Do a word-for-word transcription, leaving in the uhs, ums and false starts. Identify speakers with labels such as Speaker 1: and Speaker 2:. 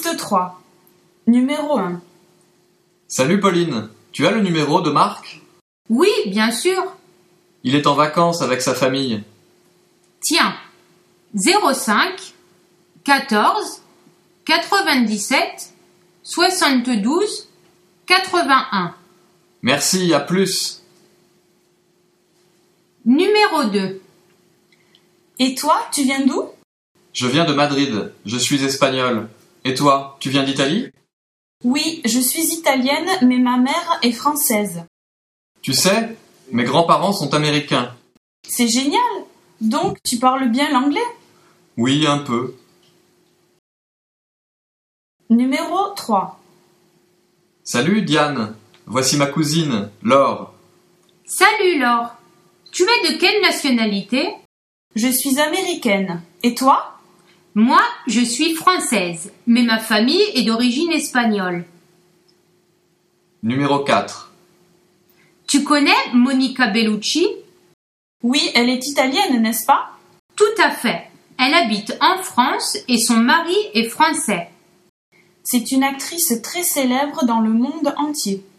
Speaker 1: Piste trois. Numéro un.
Speaker 2: Salut Pauline, tu as le numéro de Marc?
Speaker 3: Oui, bien sûr.
Speaker 2: Il est en vacances avec sa famille.
Speaker 3: Tiens, zéro cinq, quatorze, quatre-vingt-dix-sept, soixante-douze, quatre-vingt-un.
Speaker 2: Merci, à plus.
Speaker 3: Numéro deux.
Speaker 1: Et toi, tu viens d'où?
Speaker 2: Je viens de Madrid, je suis espagnol. Et toi, tu viens d'Italie?
Speaker 1: Oui, je suis italienne, mais ma mère est française.
Speaker 2: Tu sais, mes grands-parents sont américains.
Speaker 1: C'est génial! Donc, tu parles bien l'anglais?
Speaker 2: Oui, un peu.
Speaker 1: Numéro trois.
Speaker 2: Salut Diane, voici ma cousine, Laure.
Speaker 3: Salut Laure. Tu es de quelle nationalité?
Speaker 1: Je suis américaine. Et toi?
Speaker 3: Moi, je suis française, mais ma famille est d'origine espagnole.
Speaker 2: Numéro quatre.
Speaker 3: Tu connais Monica Bellucci?
Speaker 1: Oui, elle est italienne, n'est-ce pas?
Speaker 3: Tout à fait. Elle habite en France et son mari est français.
Speaker 1: C'est une actrice très célèbre dans le monde entier.